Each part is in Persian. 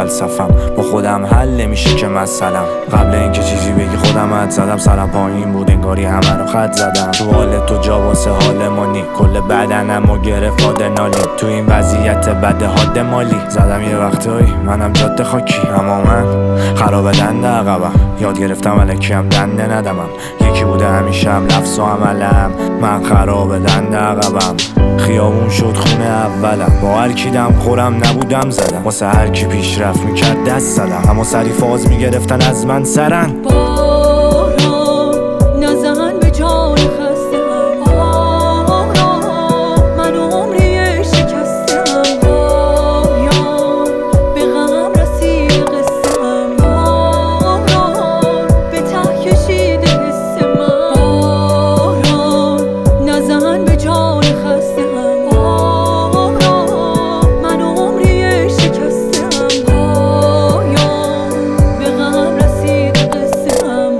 فلسفم با خودم حل نمیشه که مثلا قبل اینکه چیزی بگی خودم حد زدم، سرم پایین بود انگاری همه رو خط زدم. تو حال تو جا واسه حال مانی، کل بدنمو گرفت آدرنالین. تو این وضعیت بد حاد مالی زدم یه وقتایی منم جاده خاکی، اما من خراب دنده عقبم. یاد گرفتم الکیم دنده ندمم، یکی بوده همیشه هم لفظ و عملم. من خراب دنده عقبم، خیابون شد خونه اولم. با هر کی دم خورم نبودم زدم، واسه هر کی پیشرفت میکرد دست زدم. اما سری فاز میگرفتن از من سرن. باران نزن به جان خسته هم، من عمری شکستم. پایان به غم رسید قصه هم، به ته کشیده حس من. باران نزن به جان خسته هم، من عمری شکستم. پایان به غم رسید قصه هم،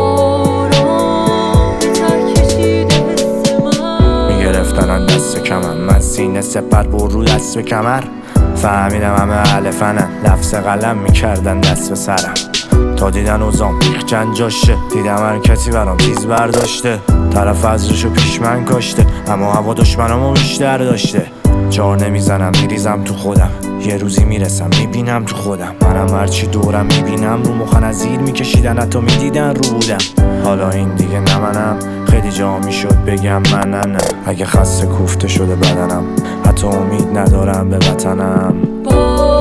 به ته کشیده حس من. میگرفتن دست کمم، من سینه سپر بر رو دست به کمر. فهمیدم همه الفنن، لفظ قلم میکردن دست به سرم. تا دیدن اوزام بیخ چند جاشه، دیدم حرکتی برام تیز برداشته. طرف ازشو پیش من کاشته، اما هوا دشمنامو بیشتر داشته. جار نمیزنم میریزم تو خودم، یه روزی میرسم میبینم تو خودم. منم هرچی دورم میبینم رو مخن از زیر میکشیدن، حتی میدیدن رو بودم. حالا این دیگه نه منم، خیلی جا میشد بگم من نه. اگه خسته کوفته شده بدنم، حتی امید ندارم به وطنم.